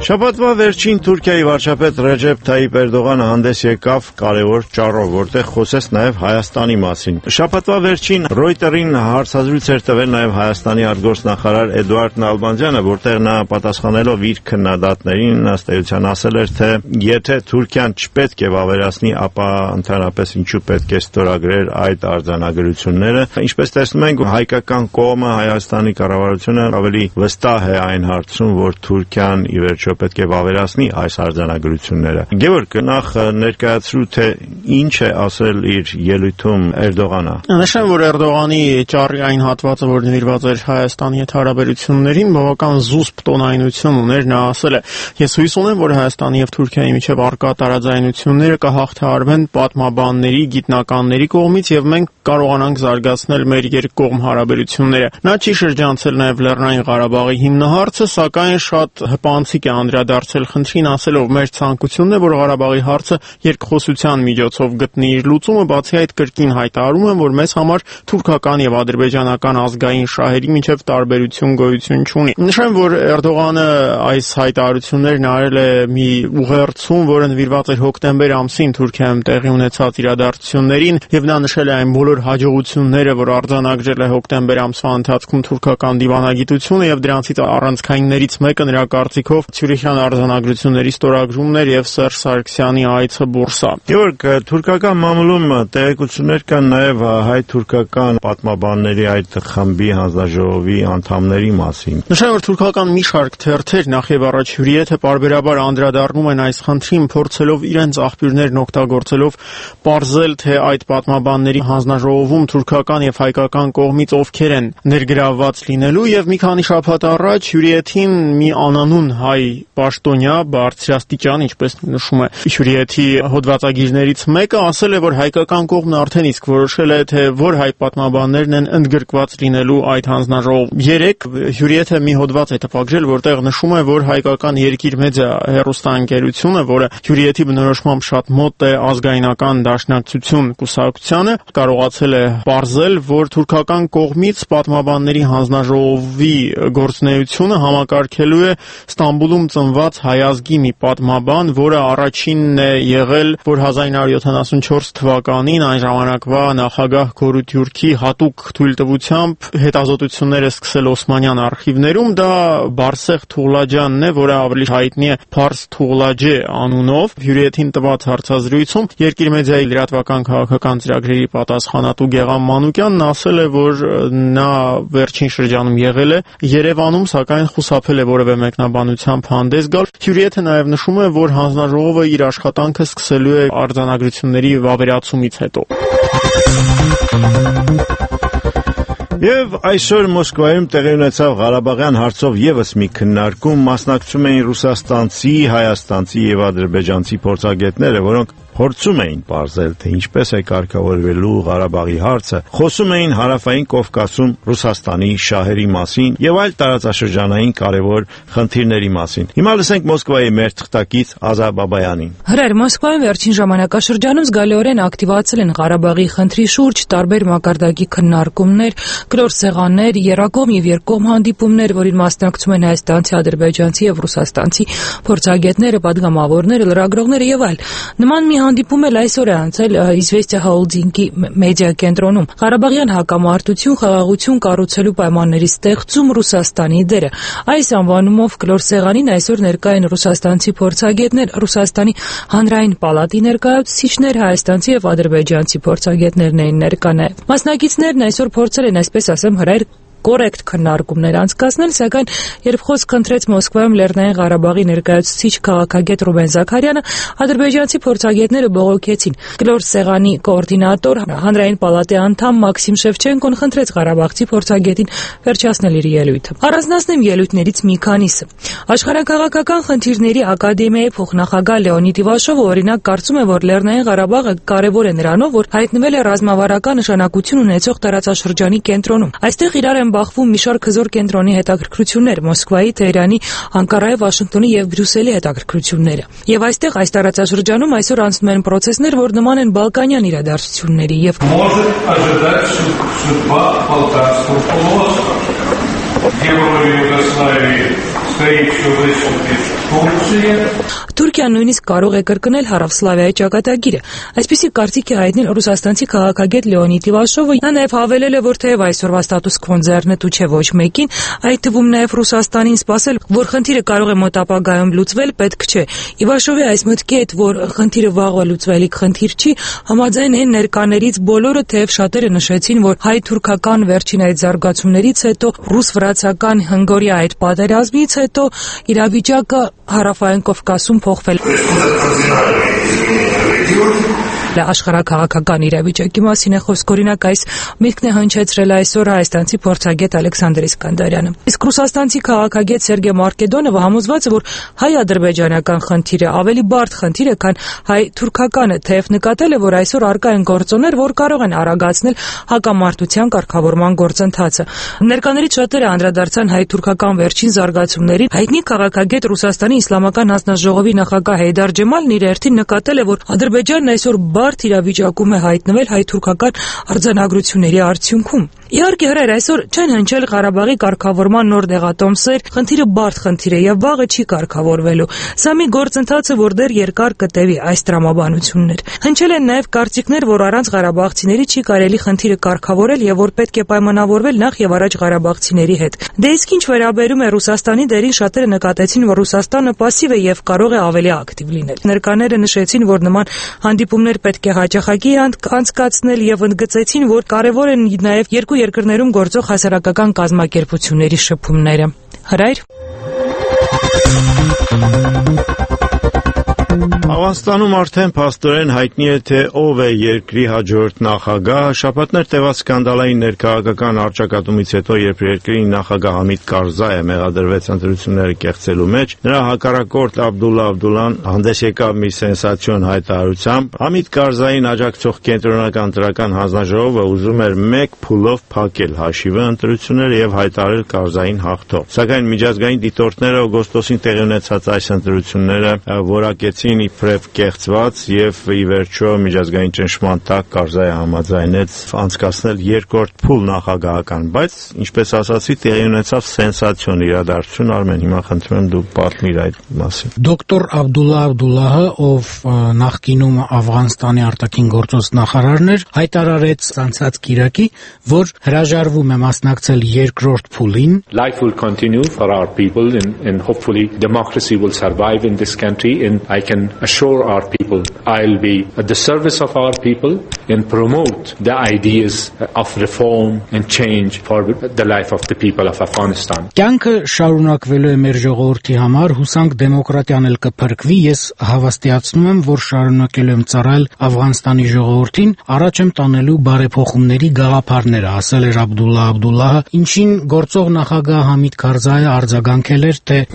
Շաբաթվա վերջին Թուրքիայի վարչապետ Ռեջեփ Թայիփ Էրդողանը հանդես եկավ կարևոր ճառով, որտեղ խոսեց նաև Հայաստանի մասին։ Շաբաթվա վերջին Reuters-ին հարցազրույց էր տվել նաև Հայաստանի արտգործնախարար Էդուարդ Նալբանդյանը, որտեղ նա պատասխանելով իր քննադատներին ըստ էության ասել էր, թե եթե Թուրքիան չպետք է վավերացնի, ապա ընդհանրապես ինչու պետք է ստորագրեր այդ արձանագրությունները։ Ինչպես տեսնում ենք, հայկական կողմը, Հայաստանի կառավարությունը ավելի վստահ է այն հարցում, որ Թուրքիան ի վերջո պետք է վավերացնի այս արձանագրությունները։ Գևորգ, նախ ներկայացրու, թե ինչ է ասել իր ելույթում Էրդողանը։ Նշեմ, որ Էրդողանի ճառի այն հատվածը, որ նվիրված էր Հայաստանի հետ հարաբերություններին, բավական զուսպ տոնայնություն ուներ։ Նա ասել է. «Ես հույս ունեմ, որ Հայաստանի եւ Թուրքիայի միջև առկա տարաձայնությունները կհաղթահարվեն պատմաբանների, գիտնականների կողմից եւ մենք կարողանանք զարգացնել մեր երկկողմ հարաբերությունները»։ Նա չի շրջանցել նաեւ Լեռնային Ղարաբաղի հիմնահարցը, սակայն շատ հպանցիկ է անդրադարձել խնդրին, ասելով. «Մեր ցանկությունն է, որ Ղարաբաղի հարցը երկխոսության միջոցով գտնի իր լուծումը, բացի այդ կրկին հայտարարում եմ, որ մեզ համար թուրքական եւ ադրբեջանական ազգային շահերի միջև տարբերություն գոյություն չունի»։ Նշեմ, որ Էրդողանը այս հայտարարություններն արել է մի ուղերձում, որը նվիրված էր հոկտեմբեր ամսին Թուրքիայում տեղի ունեցած իրադարձություններին, եւ նա նշել է այն բոլոր հաջողությունները, որ արձանագրել է հոկտեմբեր ամսվա ընթացքում թուրքական դիվանագիտությունը, եւ դրանցից առանցքայիններից մեկը նրա կարծիքով Ցյուրիխյան արձանագրությունների ստորագրումն էր եւ Սերժ Սարգսյանի այցը Բուրսա։ Գևորգ, թուրքական մամուլում տեղեկություններ կան նաեւ հայ-թուրքական պատմաբանների այդ խմբի հանձնաժողովի անդամների մասին։ Նշեմ, որ թուրքական մի շարք թերթեր նախ եւ առաջ հյուրիեթը պարբերաբար անդրադառնում են այս խնդրին, փորձելով իրենց աղբյուրներն օգտագործելով պարզել, թե այդ պատմաբանների հանձնաժողովում թուրքական եւ հայկական կողմից ովքեր են ներգրավված լինելու, եւ մի քանի շաբաթ առաջ հյուրիեթին մի անանուն հայ պաշտոնյա, բարձրաստիճան, ինչպես նշում է հյուրիեթի հոդվածագիրներից մեկը, ասել է, որ հայկական կողմն արդեն իսկ որոշել է, թե որ հայ պատմաբաններն են ընդգրկված լինելու այդ հանձնաժողովում։ Երեկ հյուրիեթը մի հոդված է տպագրել, որտեղ նշում է, որ հայկական Երկիր մեդիա հեռուստաընկերությունը, որը հյուրիեթի բնորոշմամբ շատ մոտ է ազգայնական դաշնակցություն կուսակցությանը, կարողացել է պարզել, որ թուրքական կողմից պատմաբանների հանձնաժողովի գործունեությունը համակարգելու է Ստամբուլում ծնված հայազգի մի պատմաբան, որը առաջինն է եղել, որ 1974 թվականին այն ժամանակվա նախագահ Գորություրքի հատուկ թույլտվությամբ հետազոտությունները սկսել Օսմանյան արխիվներում, դա Բարսեղ Թուղլաջյանն է, որը ավելի հայտնի է Փարս Թուղլաջե անունով։ Հյուրիեթին տված հարցազրույցում Երկիր մեդիայի լրատվական քաղաքական ծրագրերի պատասխանատու Գեղամ Մանուկյանն ասել է, որ նա վերջին շրջանում եղել է Երևանում, սակայն խուսափել է որևէ մեկնաբանությամբ հանդես գալ։ Հյուրիեթը նաև նշում է, որ հանձնաժողովը իր աշխատանքը սկսելու է արձանագրությունների վավերացումից հետո։ Եվ այսօր Մոսկվայում տեղի ունեցավ Ղարաբաղյան հարցով եւս մի քննարկում, մասնակցում էին ռուսաստանցի, հայաստանցի եւ ադրբեջանցի փորձագետները, որոնք փորձում էին պարզել, թե ինչպես է կարգավորվելու Ղարաբաղի հարցը, խոսում էին հարավային Կովկասում Ռուսաստանի շահերի մասին եւ այլ տարածաշրջանային կարևոր խնդիրների մասին։ Հիմա լսենք Մոսկվայի մեր թղթակից Ազա Բաբայանին։ Հրեր Մոսկվայում վերջին ժամանակաշրջանում զգալիորեն ակտիվացել են Ղարաբաղի խնդրի շուրջ տարբեր մակարդակի քննարկումներ, կլոր սեղաններ, երակողմ եւ երկկողմ հանդիպումներ, որին մասնակցում են հայաստանցի, ադրբեջանցի եւ ռուսաստանցի փորձագետները, պատգամավորները, լրագրողները եւ այլ։ Նման մի հանդիպում էլ այսօր է անցել Իզվեստիա Հոլդինգի մեդիա կենտրոնում։ Ղարաբաղյան հակամարտություն, խաղաղություն կառուցելու պայմանների ստեղծում Ռուսաստանի դերը։ Այս անվանումով կլոր սեղանին այսօր ներկա են ռուսաստանցի փորձագետներ, Ռուսաստանի հանրային պալատի ներկայացուցիչներ, հայաստանցի եւ ադրբեջանցի փորձագետներն էին ներկա նաեւ։ Մասնակիցներն այսօր փորձել են, այսպես ասեմ, հրայր կորեկտ քննարկումներ անցկացնել, սակայն երբ խոսք ընտրեց Մոսկվայում Լեռնային Ղարաբաղի ներկայացուցիչ քաղաքագետ Ռուբեն Զաքարյանը, ադրբեջանցի փորձագետները բողոքեցին։ Կլոր սեղանի կոորդինատոր, հանրային պալատի անդամ Մաքսիմ Շևչենկոն խնդրեց ղարաբաղցի փորձագետին վերջացնել իր ելույթը։ Առանձնացնեմ ելույթներից մի քանիսը։ Աշխարհակաղակական խնդիրների ակադեմիայի փոխնախագահ Լեոնիդ Իվաշովը օրինակ կարծում է, որ Լեռնային Ղարաբաղը կարևոր է նրանով, որ հայտնվել է ռազմավարական նշանակություն ունեցող տարածաշրջանի կենտրոնում։ Այստեղ իրար են բախվում մի շարք հզոր կենտրոնի հետաքրքրություններ, Մոսկվայի, Թեհրանի, Անկարայի, Վաշինգտոնի եւ Բրյուսելի հետաքրքրությունները։ Եվ այստեղ այս տարածաշրջանում այսօր անցնում են procesներ, որ նման են բալկանյան իրադարձությունների եւ Թուրքիան նույնիսկ կարող է կրկնել Հարավսլավիայի ճակատագիրը։ Այսպիսի կարծիք է հայտնել ռուսաստանցի քաղաքագետ Լեոնիդ Իվաշովը։ Նա նաև հավելել է, որ թեև այսօրվա ստատուս քվոն ձեռնտու չէ ոչ մեկին, այդ թվում նաև Ռուսաստանին սպասել, որ խնդիրը կարող է մոտ ապագայում լուծվել, պետք չէ։ Իվաշովի այս մտքի հետ, որ խնդիրը վաղը լուծվելիք խնդիր չի, համաձայն են ներկաներից բոլորը, թեև շատերը նշեցին, որ հայ-թուրքական վերջին այդ զարգացումներից հետո, ռուս-վրացական Հնգորիա այդ պատերազմից հետո իրավիճակը Հարավային Կովկասում փոխվել աշխարհաքաղաքական իրավիճակի մասին է խոսք, օրինակ այս միտքն է հնչեցրել այսօր հայաստանցի փորձագետ Ալեքսանդր Իսկանդարյանը։ Իսկ ռուսաստանցի քաղաքագետ Սերգեյ Մարկեդոնովը համոզված է, որ հայ-ադրբեջանական խնդիրը ավելի բարդ խնդիր է, քան հայ-թուրքականը, թեև նկատել է, որ այսօր առկա են գործոններ, որ կարող են արագացնել հակամարտության կարգավորման գործընթացը։ Ներկաներից շատերը անդրադարձան հայ-թուրքական վերջին զարգացումներին։ Հայտնի քաղաքագետ Ռուսաստանի Իսլամական հանձնաժողովի նախագահ Հեյդար Ջեմալն իր հերթին նկատել է, որ Ադրբեջանն այսօր բարդ իրավիճակում է հայտնվել հայ-թուրքական արձանագրությունների արդյունքում։ Իհարկե, հրեր, այսօր չեն հնչել Ղարաբաղի կարգավորման նոր դեղատոմսեր, խնդիրը բարդ խնդիր է եւ վաղը չի կարգավորվելու։ Սա մի գործընթաց է, որ դեռ երկար կտևի այս տրամաբանություններ։ Հնչել են նաեւ կարծիքներ, որ առանց ղարաբաղցիների չի կարելի խնդիրը կարգավորել եւ որ պետք է պայմանավորվել նախ եւ առաջ ղարաբաղցիների հետ։ Դե իսկ ինչ վերաբերում է Ռուսաստանի դերին, շատերը նկատեցին, որ Ռուսաստանը пассив է եւ կարող է ավելի ակտիվ լինել։ Ներկաները նշեցին, որ նման հանդիպումներ պետք է հաճախակի անցկացնել եւ ընդգծեցին, որ կարեւոր են նաեւ երկու երկրներում գործող հասարակական կազմակերպությունների շփումները։ Հրայր Ավանստանում արդեն փաստորեն հայտնի է, թե ով է երկրի հաջորդ նախագահ։ Շաբաթներ տևած սկանդալային ներքաղաքական առճակատումից հետո, երբ երկրի նախագահ Համիդ Կարզայը մեղադրվեց ընտրությունները կեղծելու մեջ, նրա հակառակորդ Աբդուլլա Աբդուլլան հանդես եկավ մի սենսացիոն հայտարարությամբ։ Համիդ Կարզային աջակցող կենտրոնական ընտրական հանձնաժողովը ուզում էր մեկ փուլով փակել հաշիվը ընտրությունները եւ հայտարարել Կարզային հաղթող։ Սակայն միջազգային դիտորդները օգոստոսին տեղի ունեցած այս ընտրությունները որակեցին իբրև կեղծված եւ ի վերջո միջազգային ճնշման տակ Կարզայը համաձայնեց անցկացնել երկրորդ փուլ նախագահական, բայց ինչպես ասացի, տեղի ունեցավ սենսացիոն իրադարձություն։ Արմեն, հիմա խնդրում եմ դու պատմիր այդ մասին։ Դոկտոր Աբդուլլա Աբդուլլահը, ով նախկինում Աֆղանստանի արտաքին գործոս նախարարն էր, հայտարարեց անցած կիրակի, որ հրաժարվում է մասնակցել երկրորդ փուլին։ Life will continue for our people and hopefully democracy will survive in this country, and I can assure our people I'll be at the service of our people and promote the ideas of reform and change for the life of the people of Afghanistan. Կյանքը շարունակվելու է մեր ժողովրդի համար, հուսանք դեմոկրատիան էլ կփրկվի։ Ես հավաստիացնում եմ, որ շարունակելու եմ ծառայել Աֆղանստանի ժողովրդին, առաջ եմ տանելու բարեփոխումների գաղափարները, ասել էր Աբդուլլա Աբդուլլահը, ինչին գործող նախագահ Համիդ Կարզայը արձագանքել էր, թե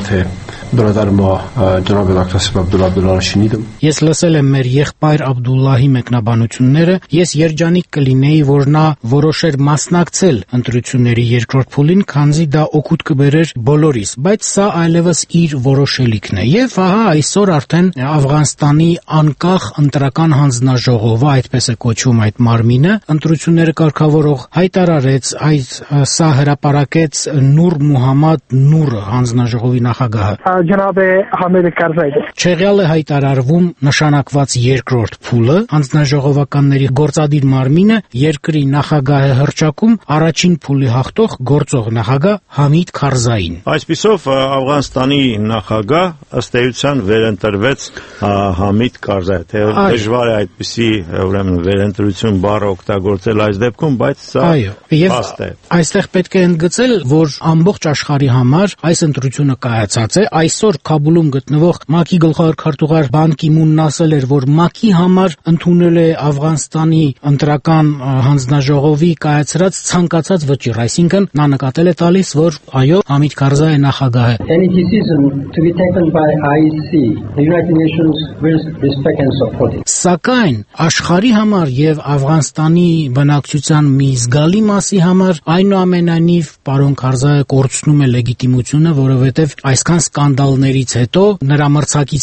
Ես լսել եմ մեր եղբայր Աբդուլլահի մեկնաբանությունները, ես երջանիկ կլինեի, որ նա որոշեր մասնակցել ընտրությունների երկրորդ փուլին, քանզի դա օգուտ կբերեր բոլորիս, բայց սա այլևս իր որոշելիքն է։ Եվ ահա այսօր արդեն Աֆղանստանի անկախ ընտրական հանձնաժողովը, այդպես է կոչվում այդ մարմինը, ընտրությունները կարգավորող հայտարարեց, սա հրապարակեց Նուր Մուհամմադ Նուրը, հանձնաժողովի նախագահը։ Չեղյալ է հայտարարվում նշանակված երկրորդ փուլը, հանձնաժողովականների գործադիր մարմինը երկրի նախագահ է հռչակում առաջին փուլի հաղթող գործող նախագահ Համիդ Կարզային։ Այսպիսով Աֆղանստանի նախագահ ըստ էության վերընտրվեց Համիդ Կարզայը, թե դժվար է այդպիսի ուրեմն վերընտրություն բառը օգտագործել այս դեպքում, բայց սա փաստ է։ Այստեղ պետք է ընդգծել, որ ամբողջ աշխարհի համար այս ընտրությունը կայացած է։ Այսօր Քաբուլում գտնվող ՄԱԿ-ի գլխավոր քարտուղար Բան Կի Մունն ասել էր, որ ՄԱԿ-ի համար ընդունել է Աֆղանստանի ընտրական հանձնաժողովի կայացրած ցանկացած վճիռ, այսինքն նա նկատել է տալիս, որ այո, Համիդ Կարզայը նախագահ է։ Any decision to be taken by IEC, the United Nations will respect and support it. Սակայն աշխարհի համար եւ Աֆղանստանի բնակչության մի զգալի մասի համար այնուամենայնիվ պարոն Կարզայը կորցնում է լեգիտիմությունը, որովհետեւ այսքան սկանդալներից հետո նրա մրցակիցն էլ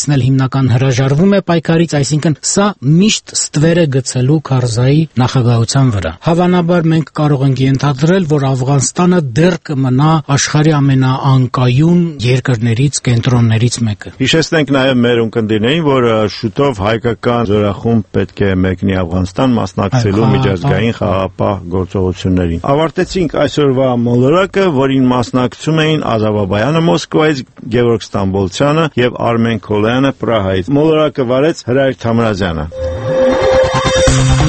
Հայկական հրաժարվում է պայքարից, այսինքն սա միշտ ստվեր է գցելու Քարզայի նախագահության վրա։ Հավանաբար մենք կարող ենք ենթադրել, որ Աֆղանստանը դեռ կմնա աշխարհի ամենաանկայուն երկրներից, կենտրոններից մեկը։ Հիշեցնենք նաև մեր ունկնդիրներին, որ շուտով հայկական զորախումբ պետք է մեկնի Աֆղանստան մասնակցելու միջազգային խաղաղապահ գործողություններին։ Ավարտեցինք այսօրվա մոլորակը, որին մասնակցում էին Ազավ Բաբայանը Մոսկվայից, Գևորգ Ստամբոլցյանը եւ Արմեն Քոլյանը Պրահայից։ Մոլորակը վարեց Հրայր Թամրազյանը։